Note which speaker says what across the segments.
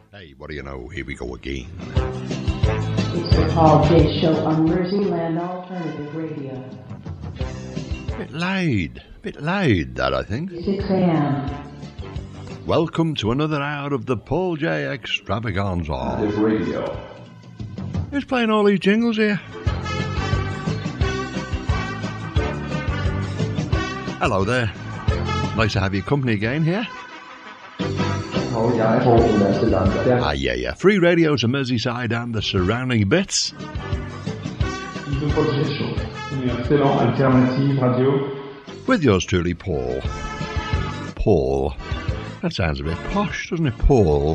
Speaker 1: Hey, what do you know? Here we go again.
Speaker 2: It's the Paul J. Show on Merseyland Alternative Radio.
Speaker 1: Bit loud, that I think.
Speaker 2: 6 a.m.
Speaker 1: Welcome to another hour of the Paul J. Extravaganza.
Speaker 3: Alternative Radio.
Speaker 1: Who's playing all these jingles here? Hello there. Nice to have your company again here. Yeah. Free radio to Merseyside and the surrounding bits. With yours truly, Paul. Paul. That sounds a bit posh, doesn't it, Paul?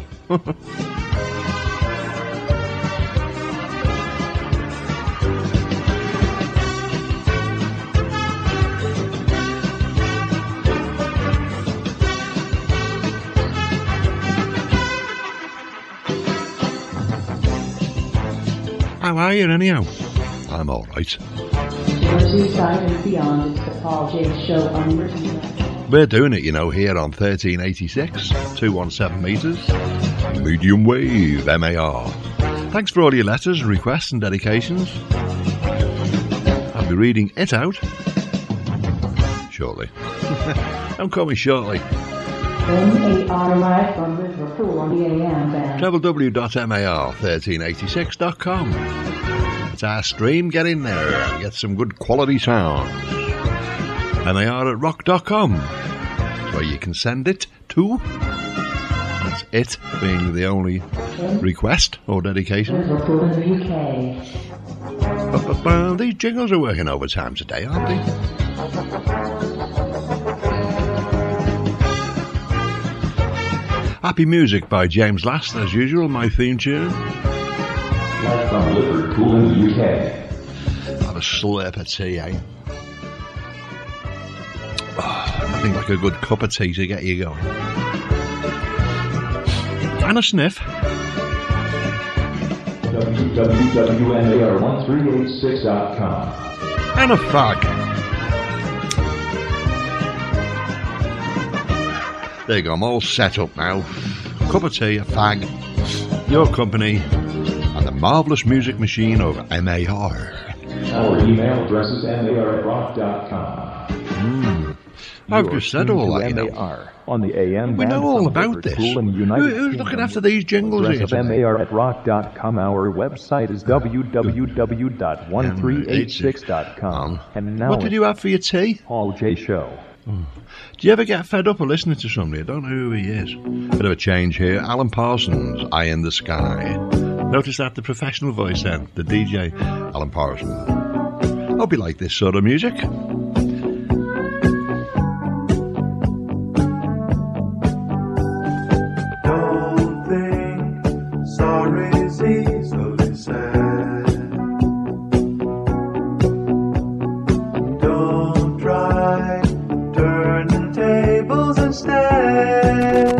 Speaker 1: How are you, anyhow? I'm all right.
Speaker 2: Merseyside and beyond, it's the Paul J. Show on Merseyside.
Speaker 1: We're doing it, you know, here on 1386, 217 metres, medium wave, MAR. Thanks for all your letters, requests and dedications. I'll be reading it out shortly. Don't call me shortly.
Speaker 2: MAR live from Liverpool on the AM band.
Speaker 1: www.mar1386.com. It's our stream. Get in there and get some good quality sound. MAR at rock.com. That's where you can send it to. That's it being the only request or dedication.
Speaker 2: Liverpool in the UK.
Speaker 1: These jingles are working overtime today, aren't they? Happy Music by James Last, as usual, my theme tune.
Speaker 3: Live from Liverpool in the UK.
Speaker 1: Have a slurp of tea, eh? Oh, nothing like a good cup of tea to get you going. And a sniff.
Speaker 3: www.mar1386.com.
Speaker 1: And a fag. There you go, I'm all set up now. Cup of tea, a fag, your company, and the marvellous music machine of MAR.
Speaker 3: Our email address is mar@rock.com.
Speaker 1: I've just said all that, you know.
Speaker 4: On the AM
Speaker 1: we know all about this. Who's looking after these jingles here today?
Speaker 4: MAR@rock.com. Our website is www.1386.com. And now
Speaker 1: what did you have for your tea?
Speaker 4: Paul J. Show.
Speaker 1: Do you ever get fed up of listening to somebody? I don't know who he is. Bit of a change here. Alan Parsons, Eye in the Sky. Notice that, the professional voice then, the DJ, Alan Parsons. Hope you like this sort of music.
Speaker 5: Don't think sorry's easily said. Don't try turning tables instead.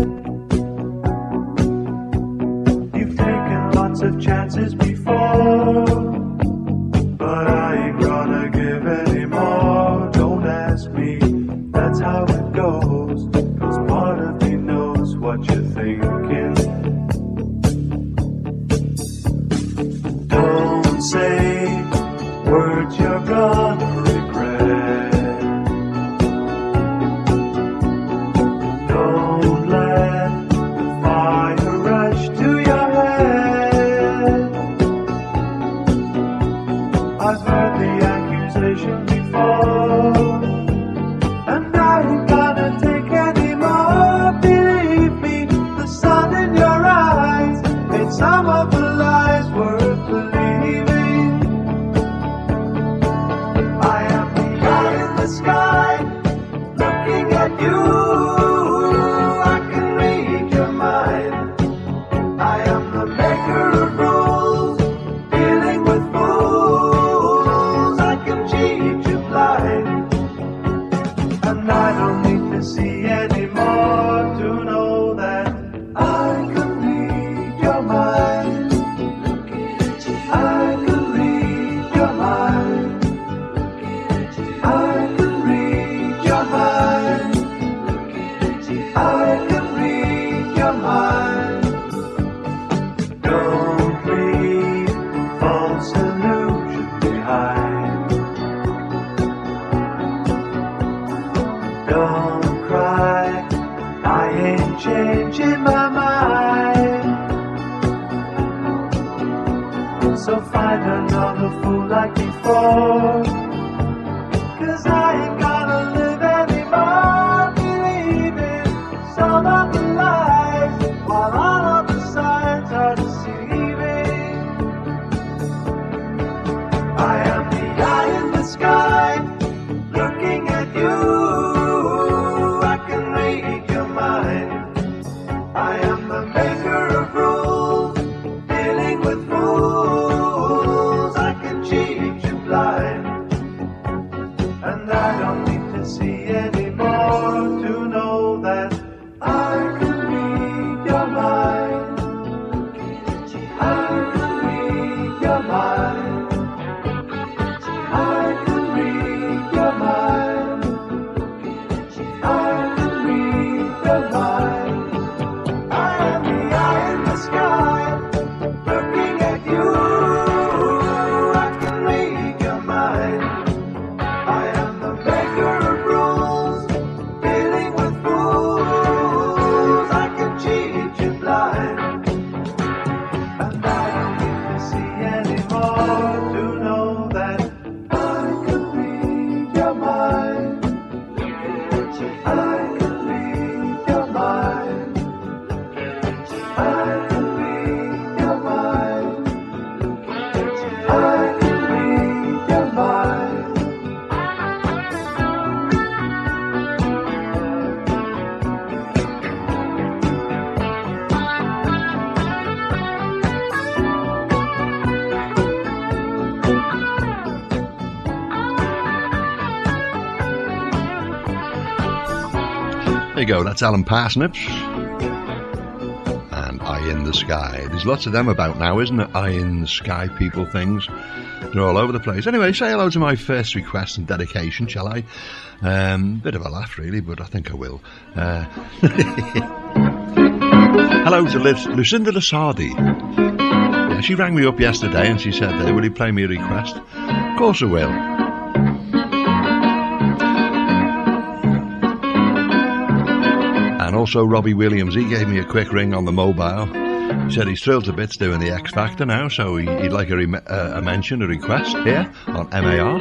Speaker 5: You've taken lots of chances before, but I ain't gonna give any more. Don't ask me, that's how it goes. 'Cause part of me knows what you're thinking. Don't say words you're gonna regret. Don't let the fire rush to your head. I've heard the accusation before, and I ain't gonna take any more. Believe me, the sun in your eyes made some of the lies worth believing. I like before. 'Cause I ain't gonna live anymore believing some of the lies while all of the signs are deceiving. I am the eye in the sky looking at you. I can read your mind. I am the maker of rules, dealing with fools. I can cheat you blind. And I don't need to see anymore to know that I can read your mind. I can read your mind. I can read your mind. I can read your mind. I am the eye in the sky looking at you. I can read your mind. I am the maker of rules, dealing with fools. I can cheat you blind. And I don't need to see anymore to know that I can read your mind. I can read your mind. I can read your mind. I can read your mind.
Speaker 1: There you go, that's Alan Parsnips. And Eye in the Sky. There's lots of them about now, isn't it? Eye in the Sky people things. They're all over the place. Anyway, say hello to my first request and dedication, shall I? Bit of a laugh, really, but I think I will. Hello to Lucinda Lasardi. Yeah, she rang me up yesterday and she said, will you play me a request? Of course I will. And also Robbie Williams, he gave me a quick ring on the mobile. He said he's thrilled to bits doing the X Factor now, so he'd like a mention, a request here on MAR.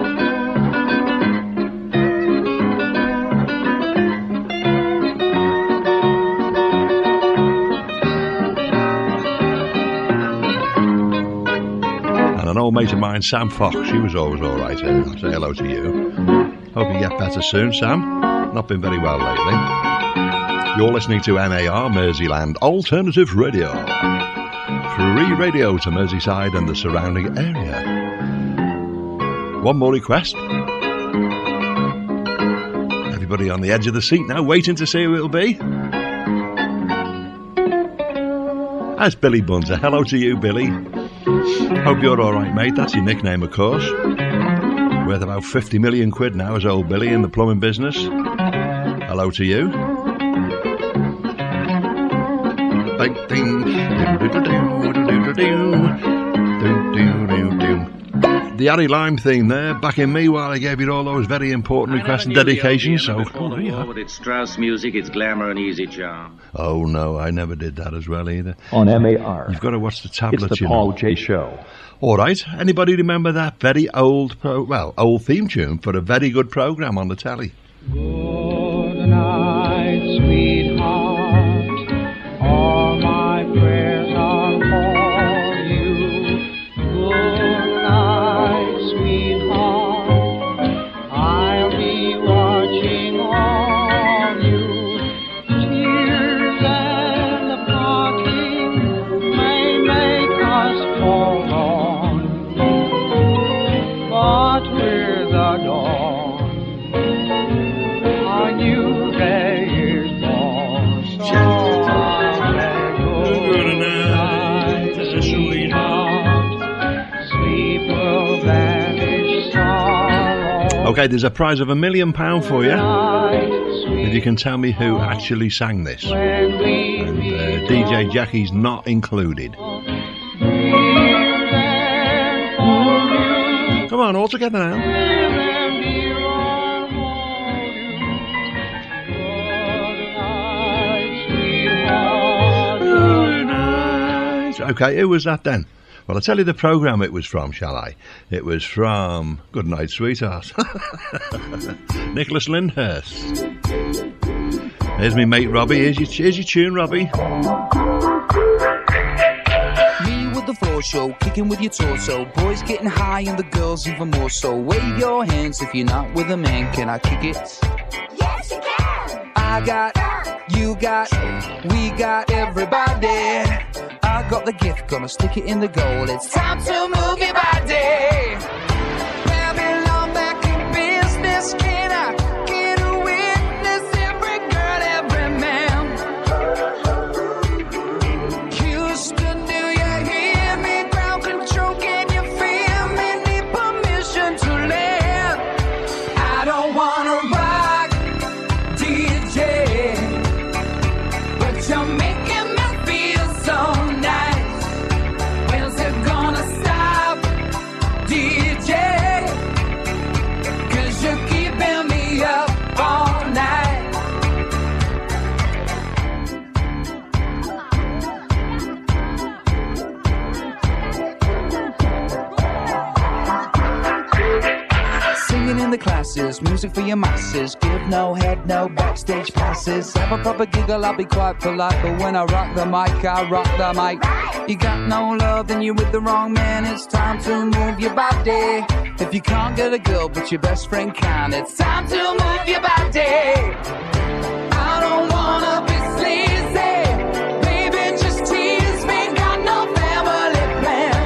Speaker 1: And an old mate of mine, Sam Fox, she was always alright. I'll say hello to you. Hope you get better soon, Sam. Not been very well lately. You're listening to MAR, Merseyland Alternative Radio. Free radio to Merseyside and the surrounding area. One more request. Everybody on the edge of the seat now, waiting to see who it'll be. That's Billy Bunzer. Hello to you, Billy. Hope you're alright, mate. That's your nickname, of course. Worth about 50 million quid now as old Billy in the plumbing business. Hello to you. The Harry Lime theme there, backing me while I gave you all those very important requests and dedications. So,
Speaker 6: with its Strauss music, its glamour and easy charm.
Speaker 1: Oh no, I never did that as well either.
Speaker 4: On MAR.
Speaker 1: You've got to watch the tablets.
Speaker 4: It's the Paul J. Show.
Speaker 1: All right. Anybody remember that very old, old theme tune for a very good program on the telly?
Speaker 7: Good night, sweetheart. All my prayers are for you. Good night, sweetheart. I'll be watching on you. Tears and the parting may make us forlorn, but with the dawn a new day is born. So I'll say good night, sweetheart. Sleep will banish sorrow.
Speaker 1: Okay, there's a prize of £1 million for you if you can tell me who actually sang this. And DJ Jackie's not included. Come on, all together now. Okay, who was that then? Well, I'll tell you the programme it was from, shall I? It was from Good Night, Sweetheart. Nicholas Lyndhurst. Here's me mate Robbie. Here's your tune, Robbie.
Speaker 8: Me with the floor show, kicking with your torso. Boys getting high and the girls even more so. Wave your hands if you're not with a man. Can I kick it?
Speaker 9: Yes, you can.
Speaker 8: I got, you got, we got everybody. I got the gift, gonna stick it in the goal. It's time to move your body. Babylon back in business. Can I get a witness? Every girl, every man. Houston, do you hear me? Ground control, can you feel me? Need permission to land. I don't wanna rock, DJ, but you're making me feel so nice. When's it gonna stop, DJ? 'Cause you're keeping me up all night. Singing in the classes, music for your masses. Give no head, no backstage passes. Have a proper giggle, I'll be quite polite. But when I rock the mic, I rock the mic. You got no love, then you're with the wrong man. It's time to move your body. If you can't get a girl, but your best friend can, it's time to move your body. I don't wanna be sleazy. Baby, just tease me. Got no family plan.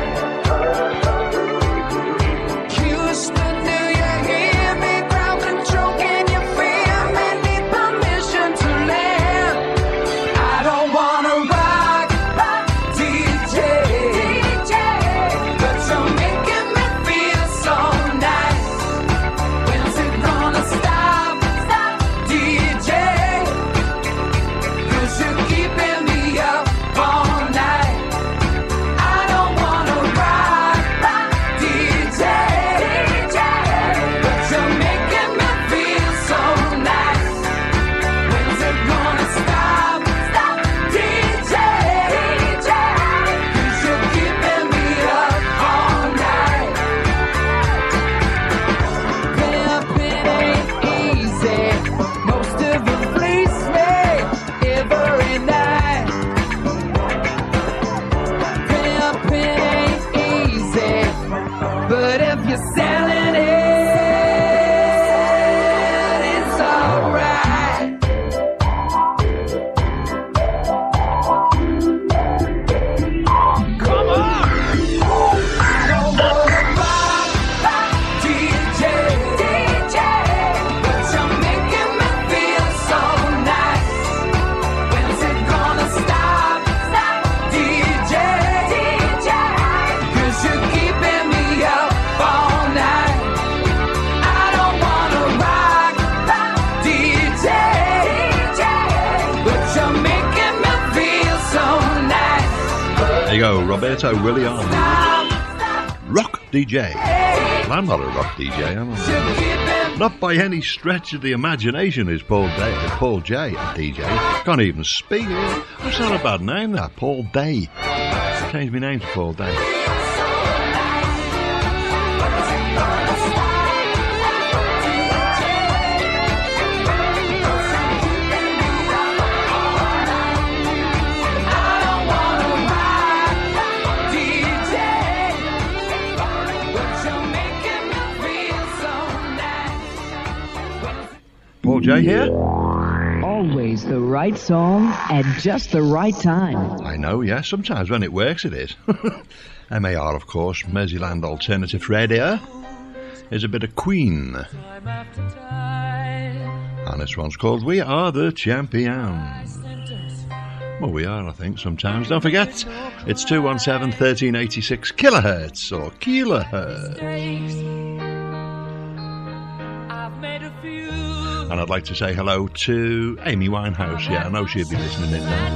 Speaker 8: Houston, do you hear me? Ground control, can you feel me? Need permission to land. I don't wanna rock, DJ, but you're making me feel so nice. When's it gonna stop, DJ? 'Cause you're keeping me up all night. I don't wanna rock, DJ, but you're making me feel so nice. When's it gonna stop, DJ? 'Cause you're keeping me up all night. Pimping ain't easy. Most of them fleece me every night. Pimping ain't easy, but if you're selling it, it's alright. Come on! I don't wanna rock, DJ, but you're making me feel so nice. When's it gonna stop, DJ? 'Cause you're keeping me up all night. I don't wanna rock, DJ, but you're making me feel so nice.
Speaker 1: There you go, Roberto Williams. Rock DJ. Well, I'm not a rock DJ, am I?
Speaker 8: You're keeping
Speaker 1: Not by any stretch of the imagination is Paul J a DJ. Can't even speak. That's not a bad name, that. Paul Day. Changed my name to Paul Day. Paul J here.
Speaker 2: Always the right song at just the right time.
Speaker 1: I know, yes. Sometimes when it works, it is. MAR, of course, Merseyland Alternative Radio. Here's a bit of Queen. And this one's called We Are the Champions. Well, we are, I think, sometimes. Don't forget, it's 217-1386 kilohertz or kilohertz. And I'd like to say hello to Amy Winehouse. Yeah, I know she'd be listening in now.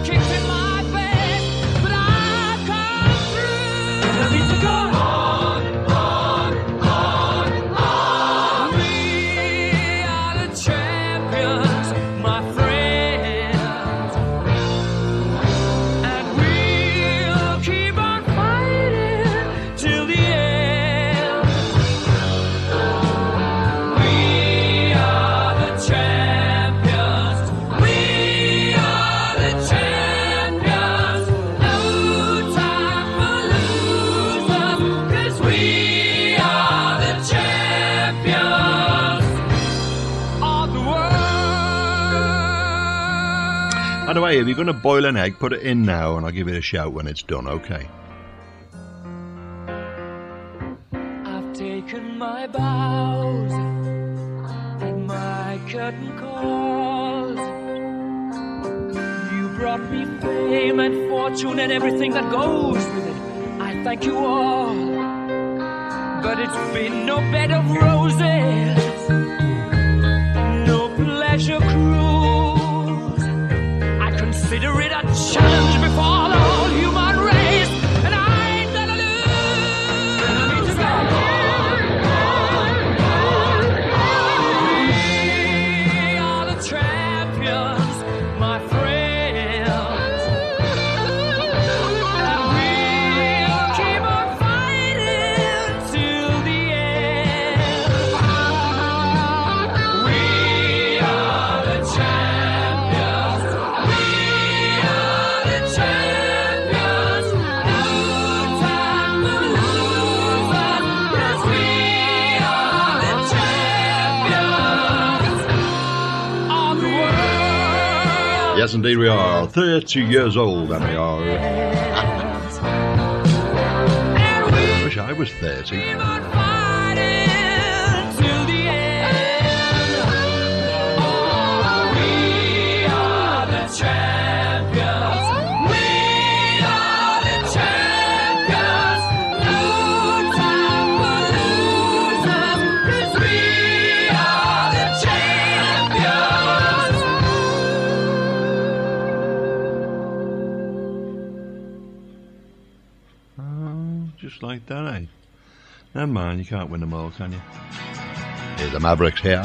Speaker 7: Keep on fighting.
Speaker 1: the way, if you're going to boil an egg, put it in now, and I'll give you a shout when it's done, okay?
Speaker 10: I've taken my bows and my curtain calls. You brought me fame and fortune and everything that goes with it. I thank you all, but it's been no bed of roses, no pleasure cruise. I consider it a challenge before the whole human race, and I ain't gonna lose. We are the champions, my friends, and we'll keep on fighting till the end. We are the champions. We are the champions. No time for losers, 'cause we are the champions of the world.
Speaker 1: Yes, indeed we are. 30 years old, and we are. Wish I was 30.
Speaker 10: Keep on fighting till the end. Oh, we are the champions. We are the champions. No time for losers, 'cause we are the champions.
Speaker 1: Oh, just like that, eh? Never mind, you can't win them all, can you? Here's the Mavericks here.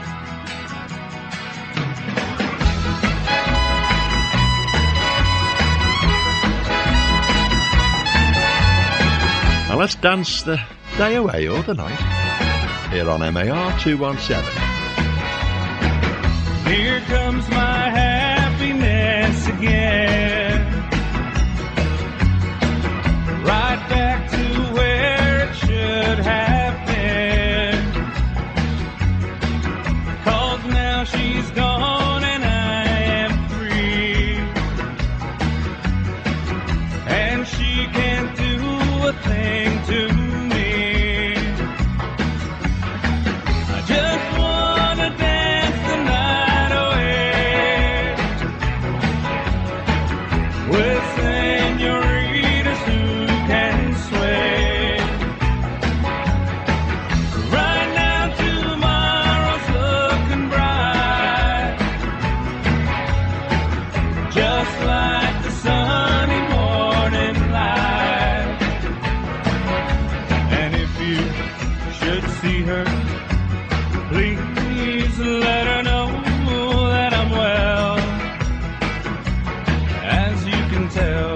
Speaker 1: Now let's dance the day away or the night here on MAR 217.
Speaker 5: Here comes my happiness again. Right back to where it should have been. 'Cause now she's gone and I am free. And she can't do a thing to me. I just wanna dance the night away with senoritas who can sway. Right now tomorrow's looking bright, just like the sunny morning light. And if you should see her, please let her know that I'm well, as you can tell.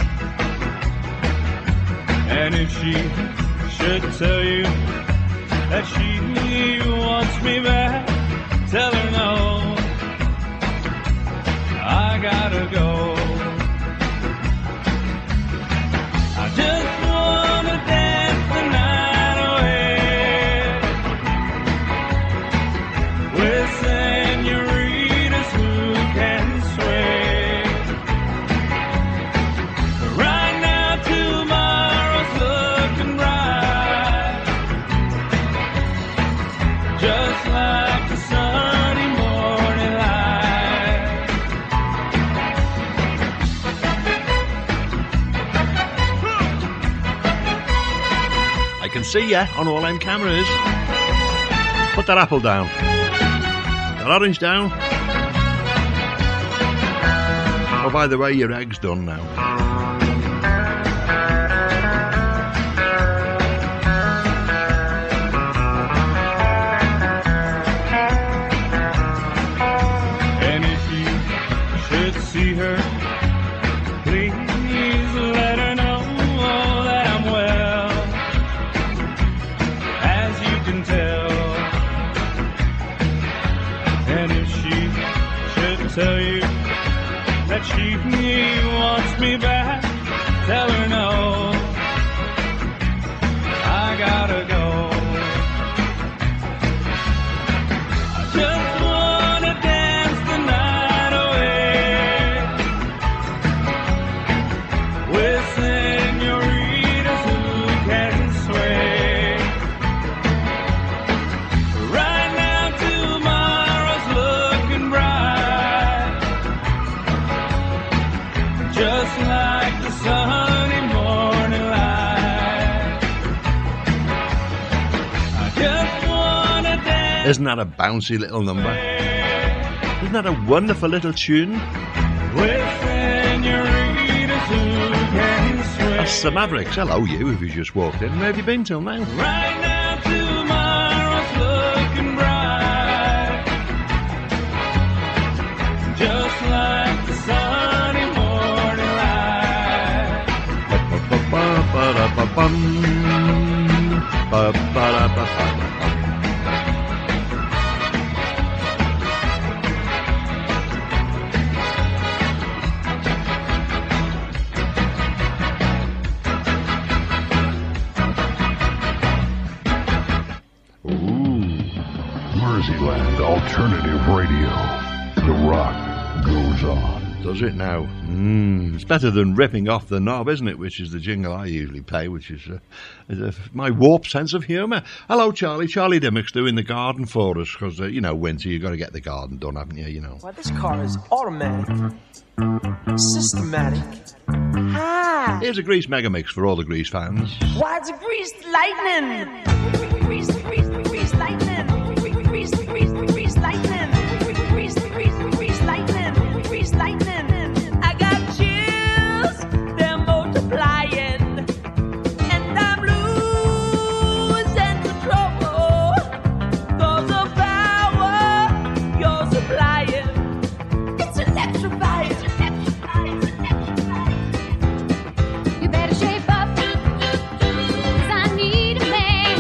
Speaker 5: And if she should tell you that she wants me back, tell her no, I gotta go. I just wanna dance the night away with senoritas who can sway. Right now tomorrow's looking bright, just like the sunny morning light.
Speaker 1: I can see ya on all them cameras. Put that apple down. That orange down. Oh, by the way, your egg's done now.
Speaker 5: And if you should see her, please let her know that I'm well, as you can tell. And if she should tell you that she wants me back, tell her no, I gotta go. I just wanna dance the night away like the sunny morning light. I just wanna dance.
Speaker 1: Isn't that a bouncy little number? Isn't that a wonderful little tune?
Speaker 5: With senoritas who can sway.
Speaker 1: That's the Mavericks. Hello, you, if you just walked in. Where have you been till now?
Speaker 5: Right now tomorrow's looking bright, just like the sunny morning light.
Speaker 1: Ba-ba-ba-ba-da-ba-bum. Ba-ba-da-ba-ba-ba-bum.
Speaker 11: Merseyland Alternative Radio. The rock goes on.
Speaker 1: Does it now? It's better than ripping off the knob, isn't it? Which is the jingle I usually play, which is my warped sense of humour. Hello, Charlie. Charlie Dimmock's doing the garden for us because, winter, you've got to get the garden done, haven't you? You know.
Speaker 12: Well, this car is automatic, systematic. Hi.
Speaker 1: Here's a Grease mega mix for all the Grease fans.
Speaker 12: Why, it's a greased lightning. Grease lightning. Grease lightning. Grease lightning. Grease lightning. I got chills, they're multiplying, and I'm losing control. Cause of power you're supplying, it's electrifying.
Speaker 9: You better shape up, 'cause I need a man.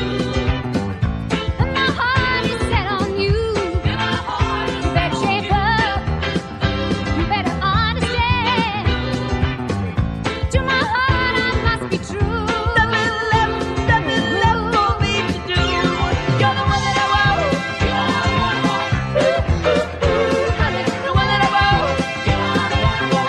Speaker 9: And my heart is set on you. You better shape up, you better understand. To my heart I must be true.
Speaker 12: Nothing left for me to do. You're the one that I want. The one that I want. The one that I want.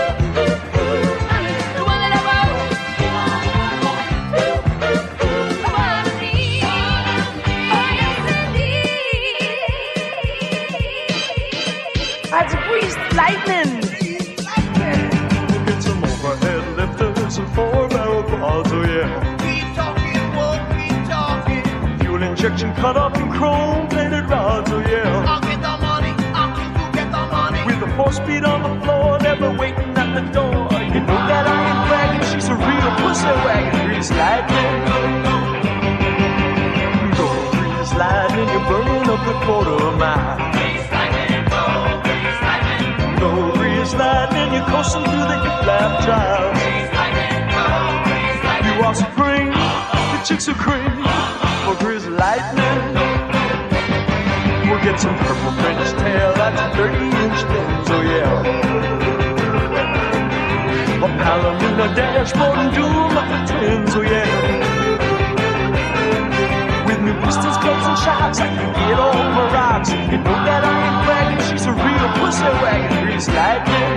Speaker 12: That's greased lightning.
Speaker 5: Get some overhead lifters and 4-barrel quads, oh yeah.
Speaker 12: Keep talking, won't keep talking.
Speaker 5: Fuel injection cut up in chrome plated rods, oh yeah.
Speaker 12: I'll get the money, I'll keep you get the money.
Speaker 5: With a 4-speed on the floor, never waiting at the door. You know that I ain't bragging, she's a real pussy wagon. Grease lightning. Go grease lightning, you're burning up the quarter mile. Go grease lightning, you're coasting through the hip-lap trials. You are supreme, the chicks are cream for grease lightning. We'll get some purple French tail, that's 30-inch things, oh yeah. A Palomino dashboard and doom up the twins, oh yeah. With new pistons, clubs, and shocks, I can get all my rocks. You know that I ain't bragging, she's a real pussy wagon. Grease lightning.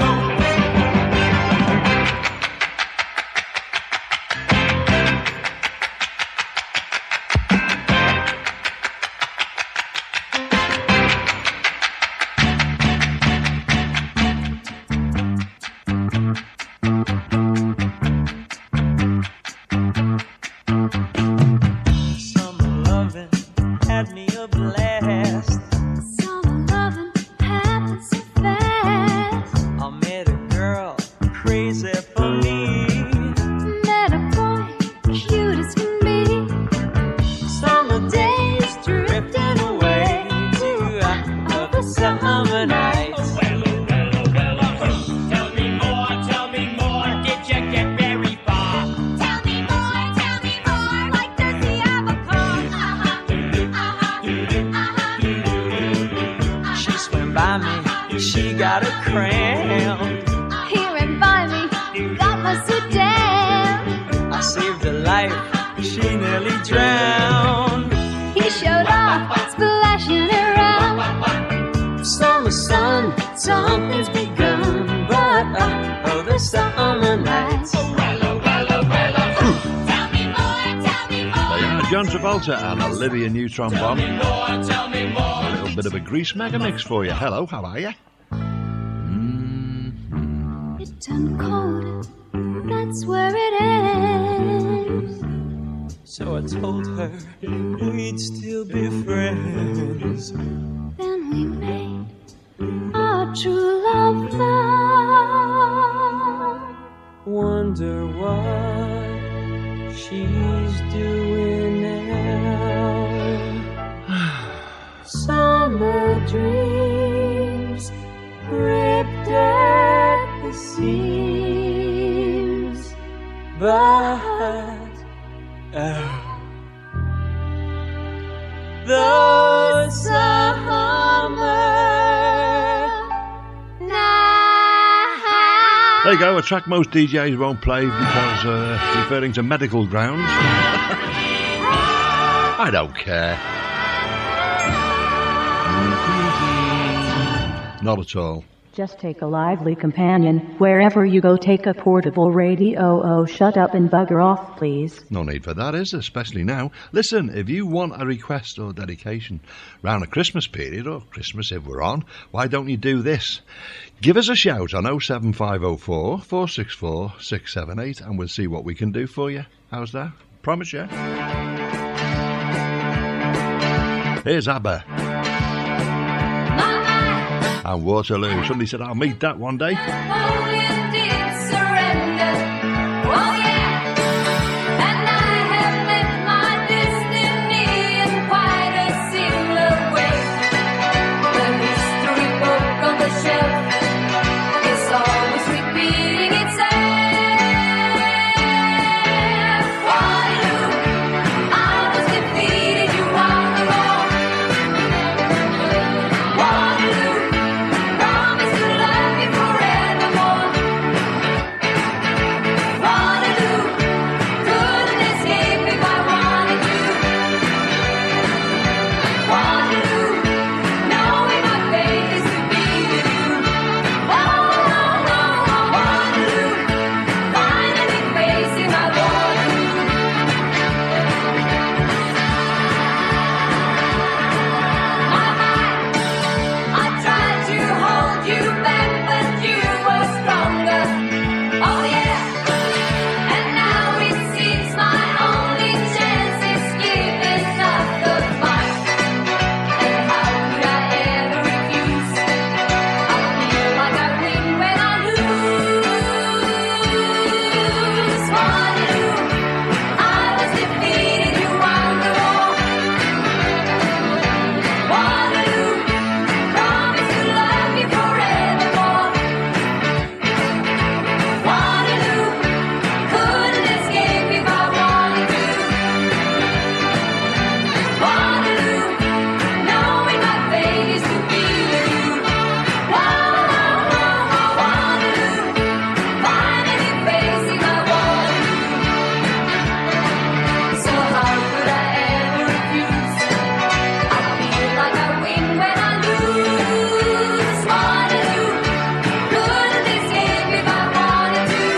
Speaker 5: Summer loving had me a blast.
Speaker 9: Summer loving happens so fast.
Speaker 12: I met a girl crazy for me.
Speaker 9: Met a boy, cute as can be.
Speaker 12: Summer days drifting away to other summer nights.
Speaker 10: Tell me more, did you get very far?
Speaker 9: Tell me more, like does he have a car?
Speaker 12: She swam by me, she got a cramp.
Speaker 9: Here and by me, got my so damn.
Speaker 12: I saved her life, she nearly drowned.
Speaker 9: He showed off, splashing around.
Speaker 12: Summer sun, something's begun, but other summer nights.
Speaker 1: They are John Travolta and Olivia Newton-Bomb. A little bit of a Grease mega mix for you. Hello, how are you?
Speaker 9: It and cold, that's where it ends.
Speaker 5: So I told her we'd still be friends.
Speaker 9: Then we made our true love vow.
Speaker 5: Wonder what she's doing now.
Speaker 9: Summer dreams ripped at the seams,
Speaker 5: But the summer
Speaker 9: night.
Speaker 1: There you go, a track most DJs won't play because referring to medical grounds. I don't care. Not at all.
Speaker 2: Just take a lively companion. Wherever you go, take a portable radio. Oh, shut up and bugger off, please.
Speaker 1: No need for that, is there? Especially now. Listen, if you want a request or dedication round the Christmas period, or Christmas if we're on, why don't you do this? Give us a shout on 07504 464 678 and we'll see what we can do for you. How's that? Promise you. Here's ABBA. And Waterloo. Somebody said, I'll meet that one day.
Speaker 9: Napoleon did surrender. Oh yeah, and I have met my destiny in quite a similar way. The history book on the shelf is always repeating itself. Waterloo, I was defeated, you won the war. Waterloo, promise to love you forevermore. Waterloo, couldn't escape if I wanted to. Waterloo, knowing my fate is to be with you. Waterloo, finally facing my Waterloo. I tried to hold you back, but you were stronger. Oh yeah, and now it seems my only chance is giving up the fight. And how could I ever refuse? I feel like I win when I lose. Waterloo, I was defeated, you won the war. Waterloo, promise to love you forevermore. Waterloo, couldn't escape if I wanted to. Waterloo, knowing my fate is to be with you. Waterloo, finally facing my Waterloo. So how could I ever refuse? I feel like I win when I lose. Waterloo, couldn't escape if I wanted to.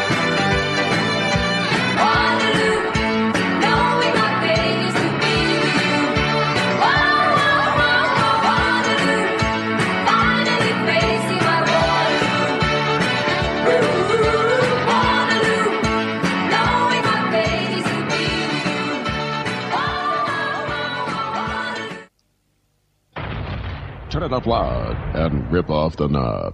Speaker 9: Waterloo, knowing my fate is to be with you. Waterloo, finally facing my Waterloo. Waterloo, knowing my fate is to be with you.
Speaker 11: Turn it up loud and rip off the knob.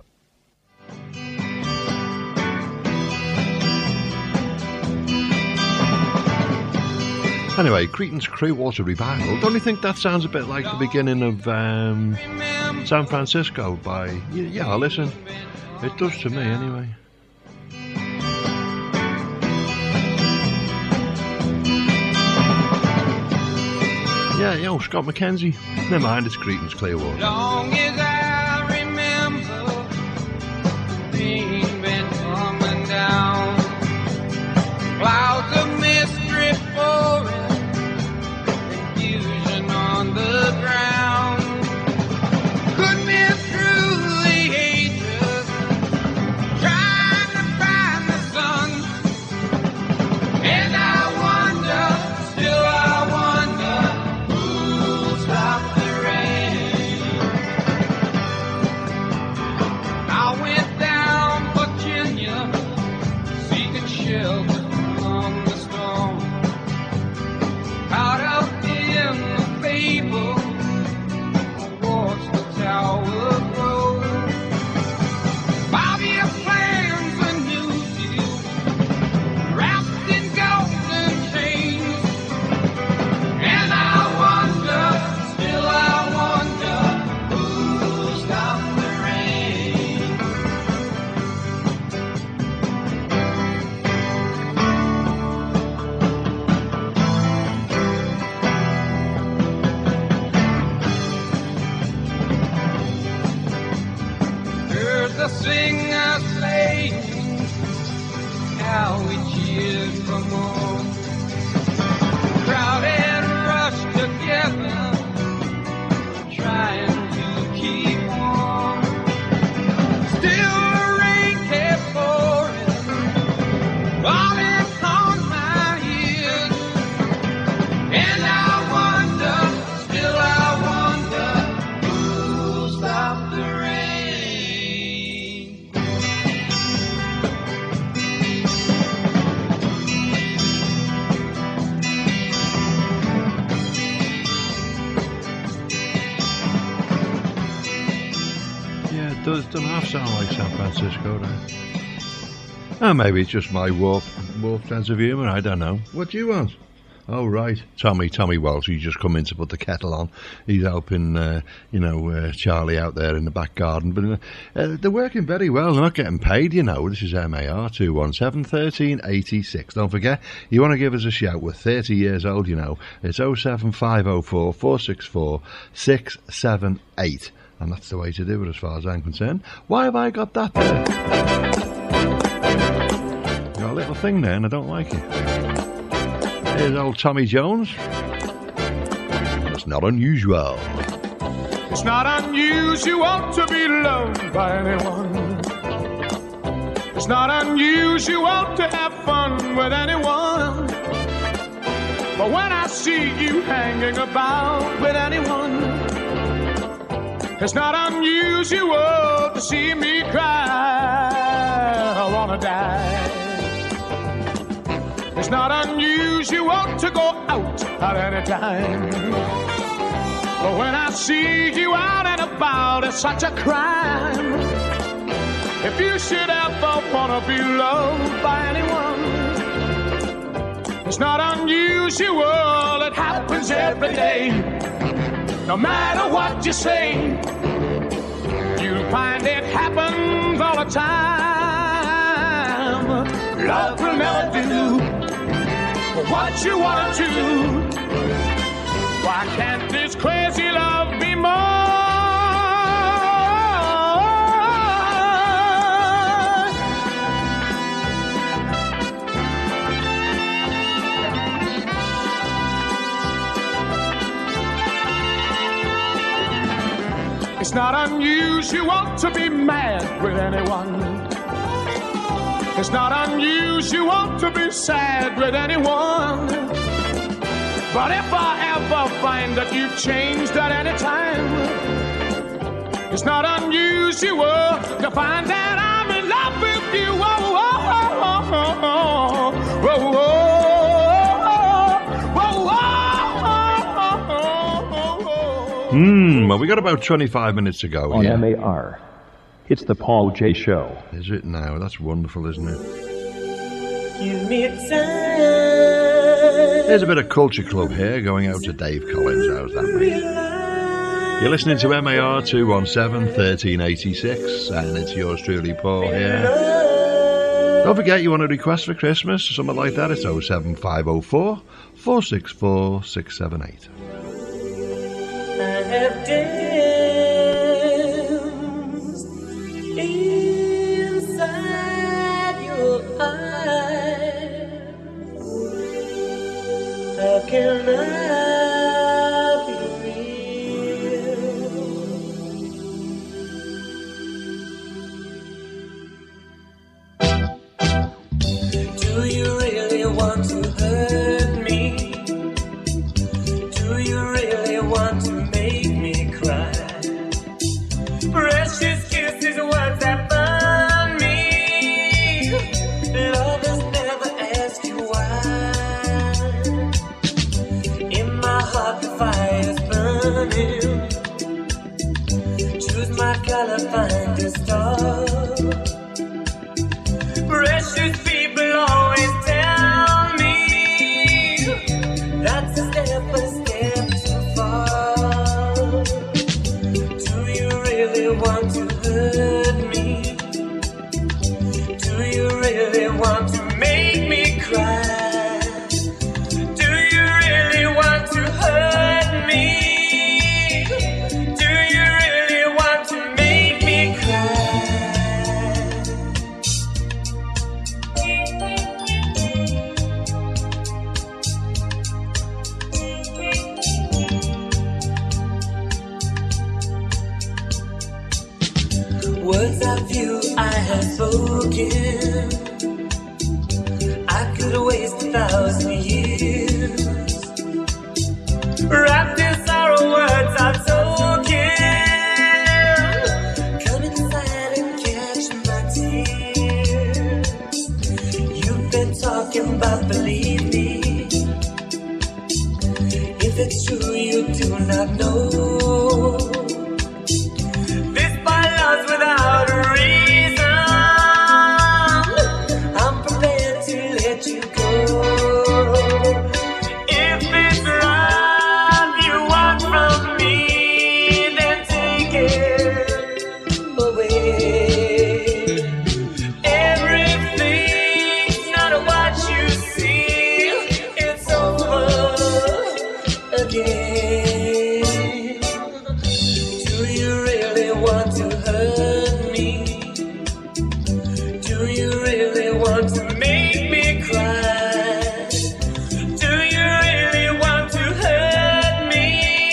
Speaker 1: Anyway, Cretan's Clearwater Revival. Don't you think that sounds a bit like the beginning of San Francisco by... Yeah, listen. It does to me, anyway. Yeah, yo, Scott McKenzie. Never mind, it's Cretan's Clearwater.
Speaker 5: Long as I remember, the rain been coming down. Clouds of mist drift forward, confusion on the ground. Could be through the ages, trying to find the sun. And I wonder, still I wonder, who'll stop the rain?
Speaker 7: shelter from the storm. Out of in the fable, I watched the tower grow. 5-year plans, a new deal, wrapped in golden chains. And I wonder, still I wonder, who'll stop the rain? Heard the singer playing, how we cheered for more. Crowd had rushed together, trying to keep warm. Still the rain kept pouring, falling on my ears. And I wonder, still I wonder, who'll stop the rain?
Speaker 1: Yeah, it doesn't half sound like San Francisco, right? Oh, maybe it's just my warped sense of humour, I don't know. What do you want? Oh, right. Tommy Wells, he's just come in to put the kettle on. He's helping, Charlie out there in the back garden. But they're working very well. They're not getting paid, This is MAR 217 1386. Don't forget, you want to give us a shout. We're 30 years old, It's 07504 464 678. And that's the way to do it as far as I'm concerned. Why have I got that there? Got a little thing there and I don't like it. Here's old Tommy Jones. It's not unusual.
Speaker 5: It's not unusual to be loved by anyone. It's not unusual to have fun with anyone. But when I see you hanging about with anyone, it's not unusual to see me cry. I wanna die. It's not unusual to go out at any time. But when I see you out and about, it's such a crime. If you should ever wanna be loved by anyone, it's not unusual, it happens every day. No matter what you say, you'll find it happens all the time. Love will never do what you want to do. Why can't this crazy love be more? It's not unusual to be mad with anyone. It's not unusual to be sad with anyone. But if I ever find that you've changed at any time, it's not unusual to find that I'm in love with you. Oh, oh, oh, oh, oh, oh,
Speaker 1: Well, we got about 25 minutes to go.
Speaker 4: On MAR. It's the Paul J. Show.
Speaker 1: Is it now? That's wonderful, isn't it?
Speaker 13: Give me a time.
Speaker 1: There's a bit of Culture Club here going out to Dave Collins. How's that, mate? You're listening to MAR 217 1386, and it's yours truly, Paul, here. Don't forget, you want a request for Christmas or something like that, it's 07504 464 678.
Speaker 13: I have danced inside your eyes. How can I be real? Do you really want to hurt me? Do you really want to make me cry? Precious kisses, words that burn me. Love has never Words of you I have spoken, I could waste 1,000 years. Wrapped in sorrow, words I've spoken. Come inside and catch my tears. You've been talking about, believe me. If it's true, you do not know. Without a reason, I'm prepared to let you go. If it's love you want from me, then take it away. Everything's not what you see, it's over again. Do you really want to hurt me? Do you really want to make me cry? Do you really want to hurt me?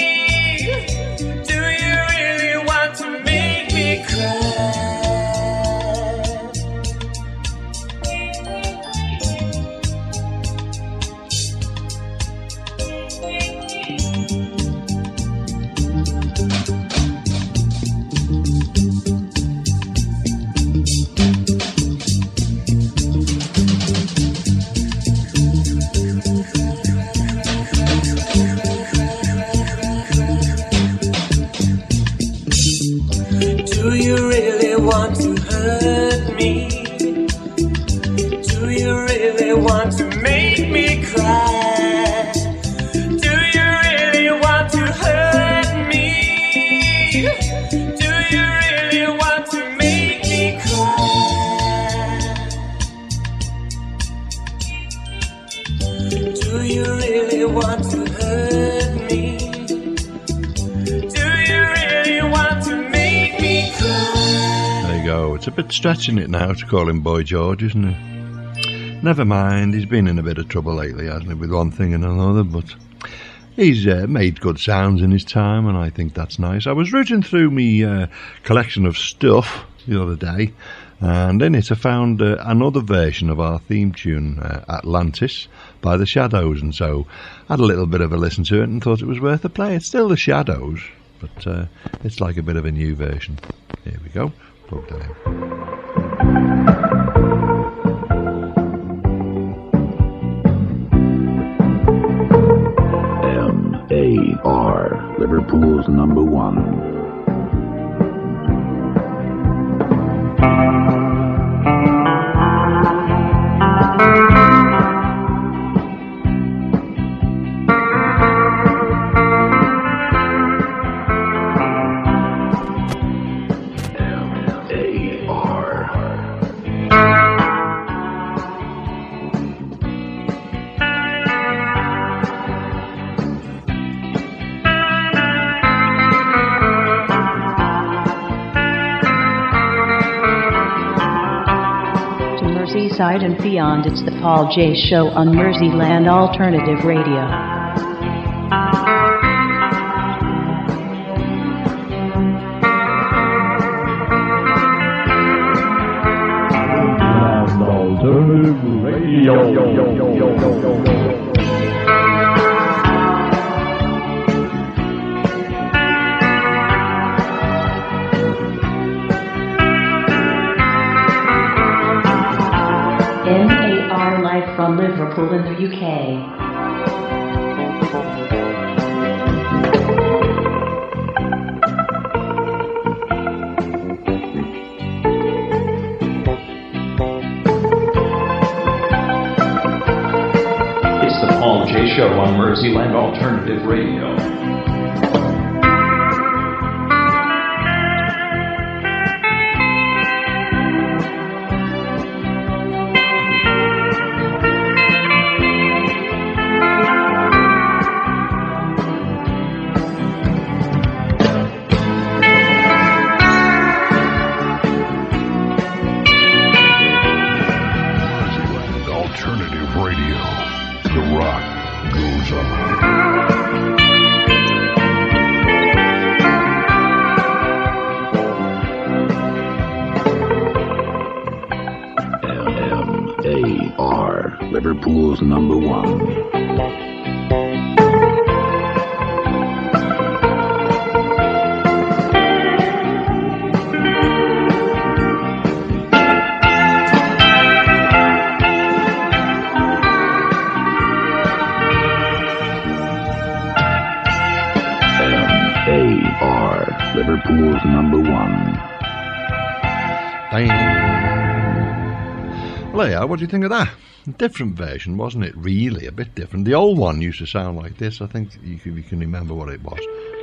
Speaker 13: Do you really want to make me cry? Do you really want to hurt me? Do you really want to make me cry? Do you really want to hurt me? Do you really want to make me cry? Do you really want to hurt me? Do you really want to make me cry?
Speaker 1: There you go. It's a bit stretching it now to call him Boy George, isn't it? Never mind, he's been in a bit of trouble lately, hasn't he, with one thing and another, but he's made good sounds in his time, and I think that's nice. I was rooting through my collection of stuff the other day, and in it I found another version of our theme tune, Atlantis, by The Shadows, and so I had a little bit of a listen to it and thought it was worth a play. It's still The Shadows, but it's like a bit of a new version. Here we go, plug that in.
Speaker 14: M.A.R., Liverpool's number one.
Speaker 2: Merseyside and beyond, it's the Paul J. Show on Merseyland Alternative Radio.
Speaker 4: Alternative Radio.
Speaker 2: M.A.R. live from Liverpool in the UK.
Speaker 4: It's the Paul J. Show on Merseyland Alternative Radio.
Speaker 11: Radio. The rock goes on.
Speaker 14: LMAR, Liverpool's number one. Liverpool's number one.
Speaker 1: Bang. Well, yeah, what do you think of that? Different version, wasn't it? Really, a bit different. The old one used to sound like this. I think you can remember what it was.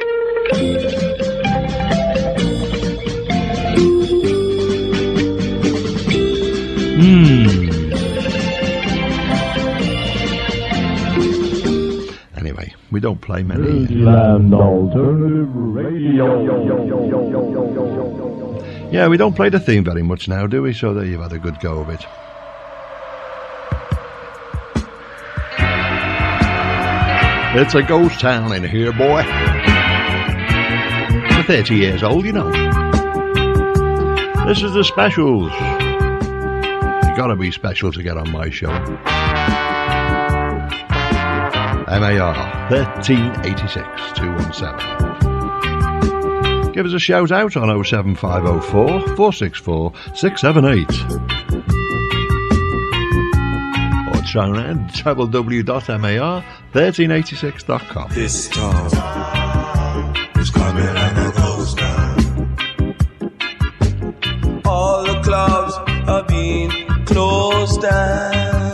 Speaker 1: Anyway, we don't play many.
Speaker 3: Land Alternative Radio.
Speaker 1: Yeah, we don't play the theme very much now, do we? So there you've had a good go of it. It's a ghost town in here, boy. We're 30 years old, you know. This is the specials. You gotta be special to get on my show. MAR 1386 217. Give us a shout out on 07504 464 678. Or try around www.mar1386.com.
Speaker 15: This storm is coming like a ghost town. All the clubs are being closed down.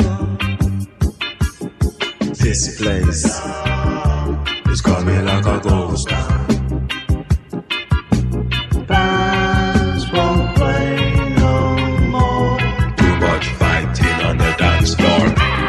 Speaker 15: This place is coming like a ghost town. Bands won't play no more. Too much fighting on the dance floor.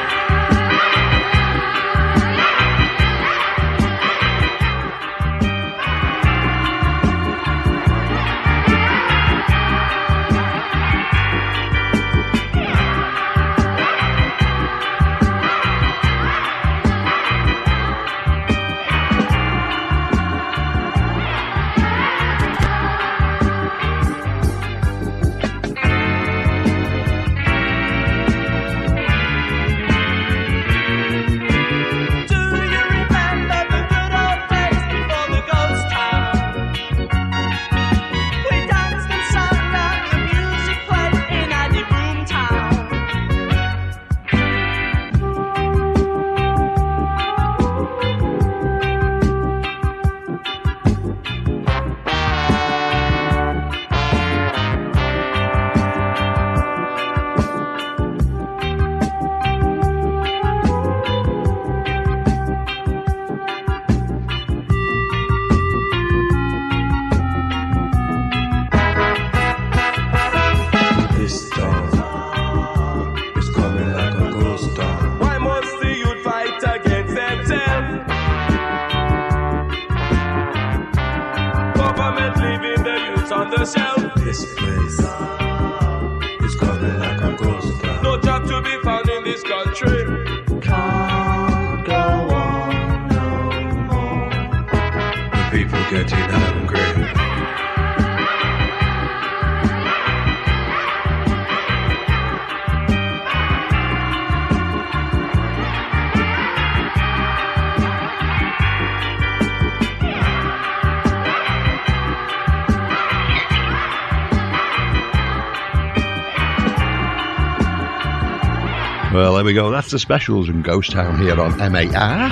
Speaker 1: Well, there we go. That's the specials in Ghost Town here on MAR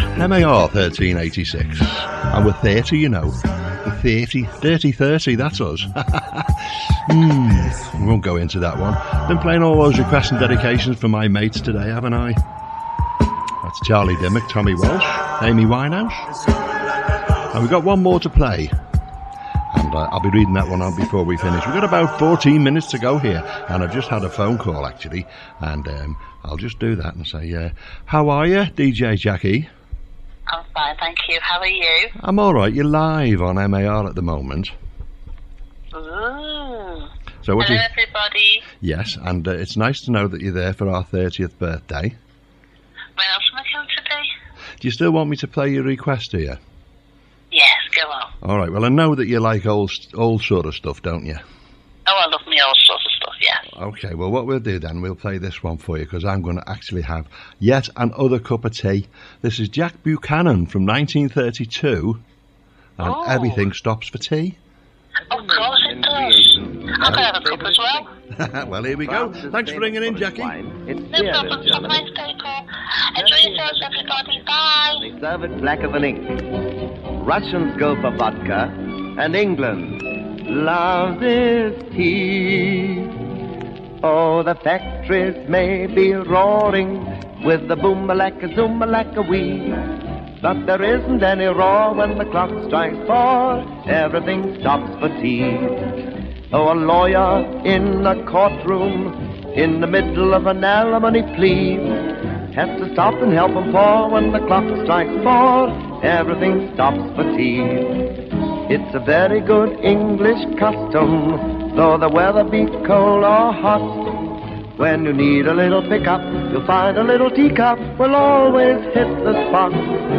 Speaker 1: 1386. And we're 30, you know. We're 30. Dirty 30, that's us. We won't go into that one. Been playing all those requests and dedications for my mates today, haven't I? That's Charlie Dimmock, Tommy Walsh, Amy Winehouse. And we've got one more to play. And I'll be reading that one out before we finish. We've got about 14 minutes to go here. And I've just had a phone call, actually. And I'll just do that and say, how are you, DJ Jackie?
Speaker 16: I'm fine, thank you. How are you?
Speaker 1: I'm all right. You're live on MAR at the moment.
Speaker 16: Ooh.
Speaker 1: So what
Speaker 16: Hello, everybody.
Speaker 1: Yes, and it's nice to know that you're there for our 30th birthday.
Speaker 16: Where else am I going to be?
Speaker 1: Do you still want me to play your request, do you?
Speaker 16: Yes, go on.
Speaker 1: All right, well, I know that you like old sort of stuff, don't you?
Speaker 16: Oh, I love me all sorts of stuff, yeah.
Speaker 1: Okay, well, what we'll do then, we'll play this one for you, because I'm going to actually have yet another cup of tea. This is Jack Buchanan from 1932, and Everything Stops for Tea.
Speaker 16: Of course it does. I'm going to have a cup as well.
Speaker 1: Well, here we go. Thanks for ringing in, Jackie.
Speaker 16: No problem. Have a nice day, Paul. Enjoy yourselves, everybody. Bye.
Speaker 17: They serve it blacker than ink. Russians go for vodka, and England loves its tea. Oh, the factories may be roaring with the boom-a-lacka, zoom-a-lacka-wee, but there isn't any roar when the clock strikes 4. Everything stops for tea. Oh, a lawyer in a courtroom in the middle of an alimony plea has to stop and help him pour when the clock strikes 4. Everything stops for tea. It's a very good English custom, though the weather be cold or hot. When you need a little pickup, you'll find a little teacup will always hit the spot.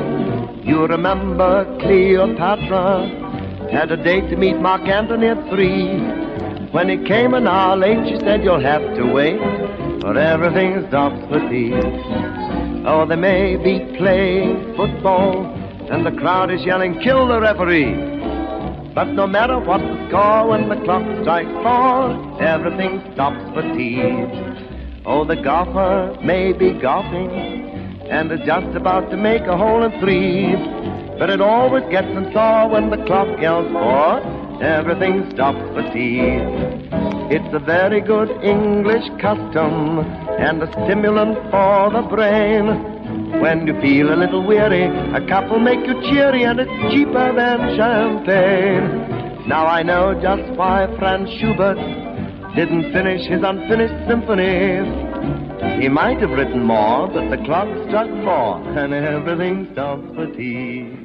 Speaker 17: You remember Cleopatra had a date to meet Mark Antony at 3. When he came an hour late, she said, you'll have to wait, for everything stops for tea. Oh, they may be playing football, and the crowd is yelling, kill the referee. But no matter what the score, when the clock strikes 4, everything stops for tea. Oh, the golfer may be golfing, and is just about to make a hole in 3. But it always gets him sore when the clock yells 4. Everything stops for tea. It's a very good English custom and a stimulant for the brain. When you feel a little weary, a cup will make you cheery, and it's cheaper than champagne. Now I know just why Franz Schubert didn't finish his unfinished symphony. He might have written more, but the clock struck 4, and everything stops for tea.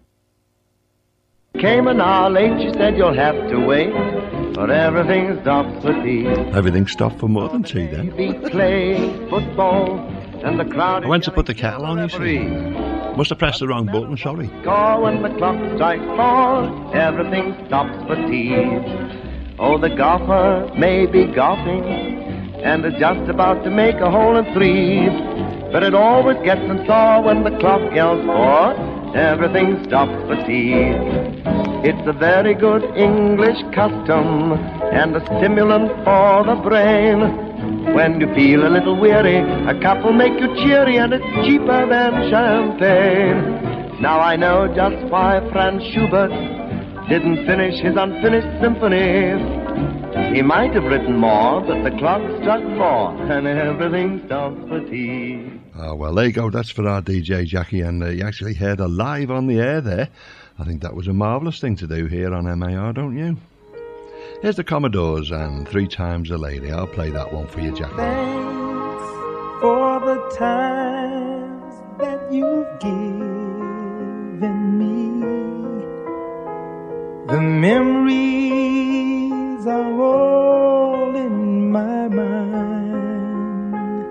Speaker 17: Came an hour late, she said, you'll have to wait, for everything stops for tea.
Speaker 1: Everything stopped for more than tea, then.
Speaker 17: We play football, and the crowd...
Speaker 1: I went to put the kettle on, you see. Must have pressed the wrong button, sorry.
Speaker 17: Score when the clock strikes 4, everything stops for tea. Oh, the golfer may be golfing, and is just about to make a hole in 3. But it always gets him sore when the clock yells 4. Everything stops for tea. It's a very good English custom and a stimulant for the brain. When you feel a little weary, a cup will make you cheery, and it's cheaper than champagne. Now I know just why Franz Schubert didn't finish his unfinished symphony. He might have written more, but the clock struck 4, and everything stops for tea.
Speaker 1: Oh, well, there you go. That's for our DJ, Jackie, and you actually heard her live on the air there. I think that was a marvellous thing to do here on MAR, don't you? Here's the Commodores and 3 Times a Lady. I'll play that one for you, Jackie.
Speaker 18: Thanks for the times that you've given me. The memories are all in my mind.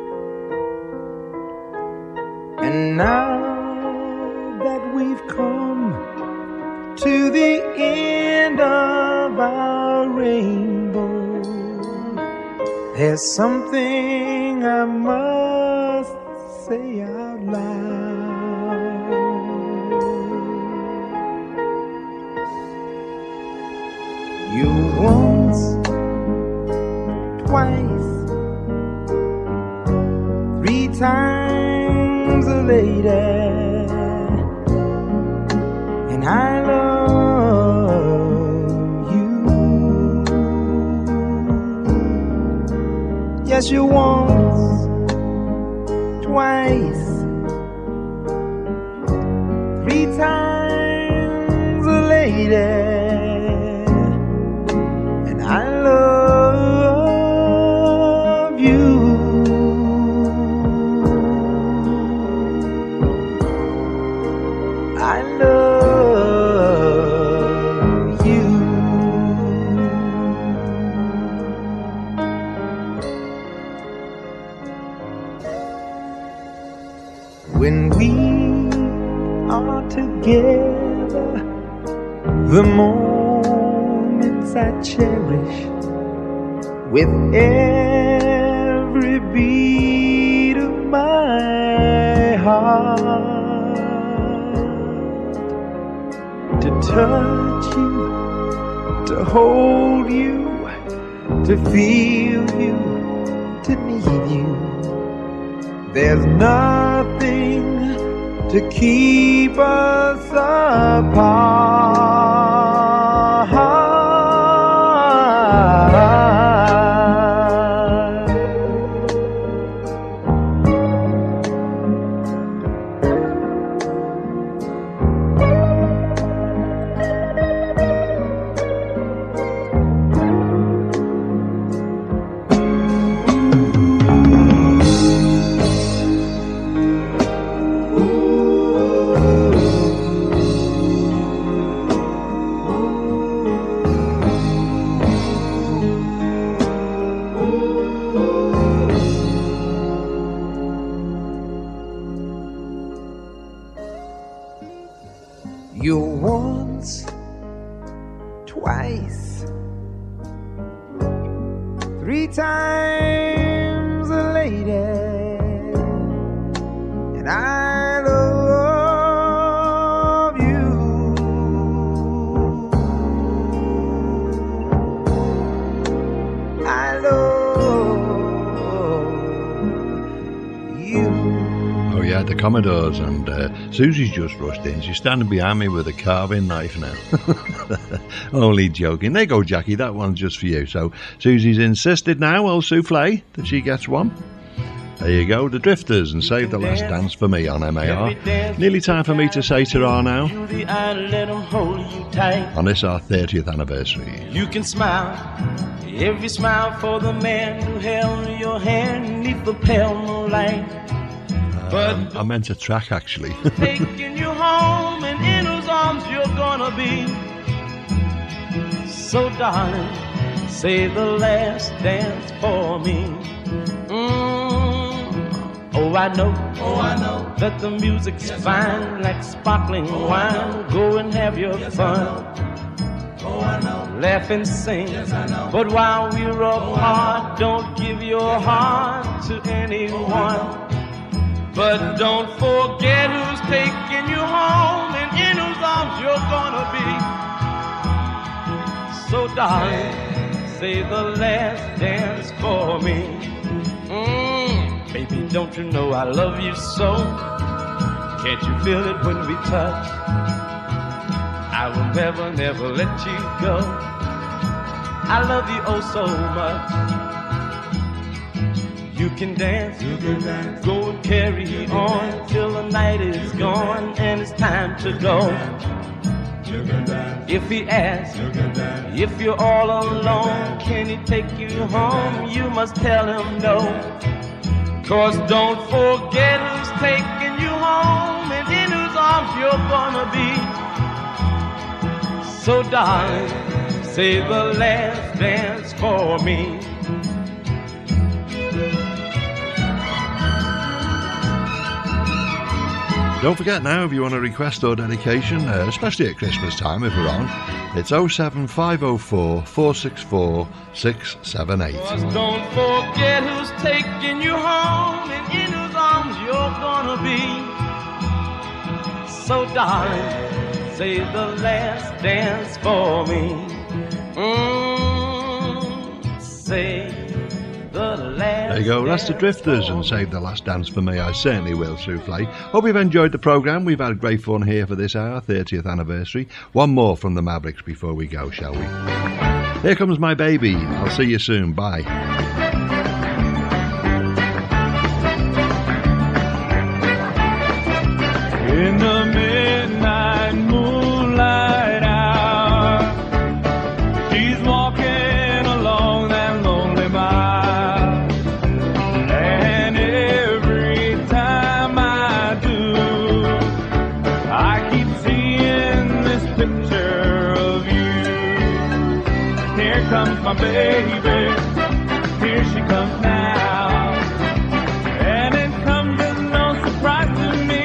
Speaker 18: And now that we've come to the end of our rainbow, there's something I must say out loud. You once, twice, 3 times a lady, and I love you. Yes, you once, twice, 3 times a lady, and I love you. I love you. when we are together, the moments I cherish with every beat of my heart. To touch you, to hold you, to feel you, to need you. There's nothing to keep us apart. You're once, twice, 3 times a lady, and I love you. I love you.
Speaker 1: Oh yeah, the Commodores, and Susie's just rushed in. She's standing behind me with a carving knife now. Only joking. There you go, Jackie, that one's just for you. So Susie's insisted now, old souffle, that she gets one. There you go, the Drifters, and Save the Last Dance for Me on MAR. Nearly time for me to say ta-ra now.
Speaker 19: Let 'em hold you tight.
Speaker 1: On this, our 30th anniversary.
Speaker 19: You can smile, every smile for the man who held your hand neath the pale moonlight. But
Speaker 1: I meant a track, actually.
Speaker 19: taking you home, and in whose arms you're gonna be. So darling, say the last dance for me. Oh, I know that the music's fine, like sparkling wine. Go and have your fun. Laugh and sing. But while we're apart, don't give your heart to anyone. But don't forget who's taking you home and in whose arms you're gonna be. So darling, say the last dance for me. Baby, don't you know I love you so? Can't you feel it when we touch? I will never, never let you go. I love you oh so much. You can dance, go and carry on till the night is gone and it's time to go. If he asks, if you're all alone, can he take you home? You must tell him no. 'Cause don't forget who's taking you home and in whose arms you're gonna be. So darling, say the last dance for me.
Speaker 1: Don't forget now, if you want a request or dedication, especially at Christmas time if we're on, it's 07504 464 678.
Speaker 19: 'Cause don't forget who's taking you home and in whose arms you're gonna be. So darling, say the last dance for me. Say the last.
Speaker 1: There you go, that's the Drifters and Save the Last Dance for Me. I certainly will, Souffle. Hope you've enjoyed the programme. We've had great fun here for this hour, 30th anniversary. One more from the Mavericks before we go, shall we? Here comes my baby. I'll see you soon. Bye.
Speaker 3: In the midnight moonlight hour, she's walking along that lonely mile. And every time I do, I keep seeing this picture of you. Here comes my baby, here she comes now. And it comes as no surprise to me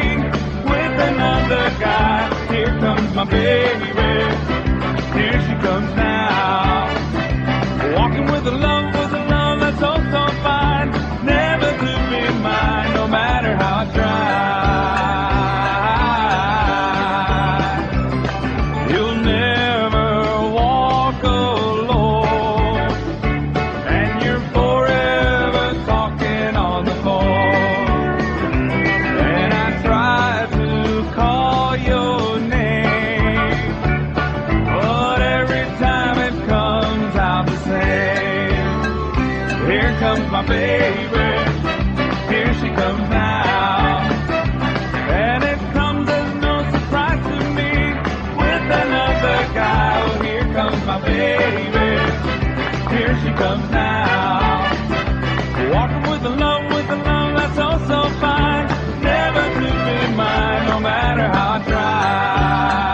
Speaker 3: my baby. Here she comes now. And it comes as no surprise to me with another guy. Oh, here comes my baby. Here she comes now. Walking with the love that's oh so fine. Never to be mine, no matter how I try.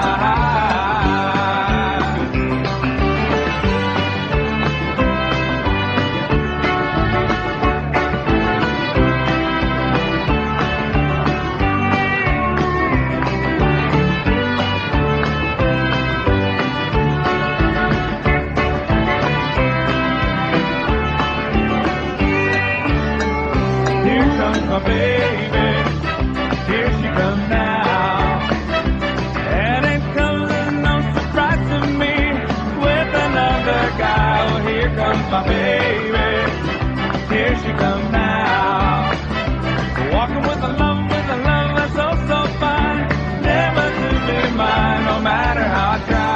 Speaker 3: My baby, here she comes now. And it comes as no surprise to me with another guy. Oh, here comes my baby, here she comes now. Walking with a love that's oh so fine. Never to be mine, no matter how I try.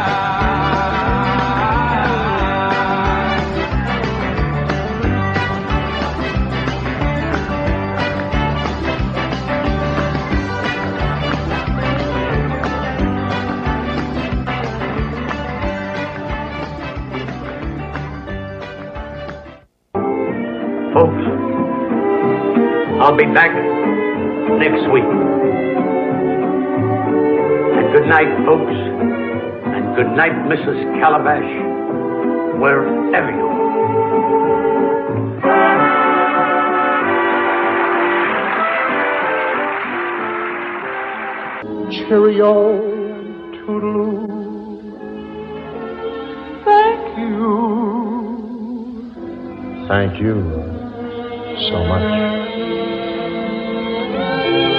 Speaker 20: Folks, I'll be back next week. And good night, folks. And good night, Mrs. Calabash, wherever you are.
Speaker 15: Cheerio, toodaloo. Thank you. Thank you so much.